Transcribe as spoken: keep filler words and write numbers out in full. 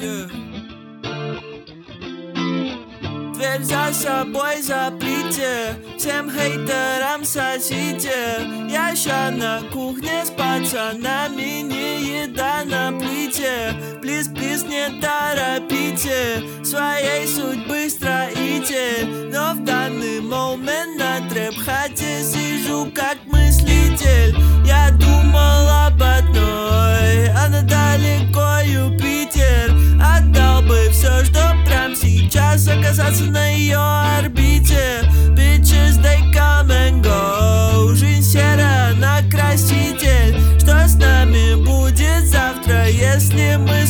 Yeah. Дверь за собой заприте, всем хейтерам сосите. Я ща на кухне с пацанами, не еда на плите. Плиз, плиз, не торопите, своей судьбы строитель. Но в данный момент на трэп-хате сижу как мыслитель. Я думал об одной, она далеко Юпитер. Отдал бы все, что прям сейчас оказаться на ее орбите. Bitches, they come and go. Жизнь серая, она краситель. Что с нами будет завтра, если мы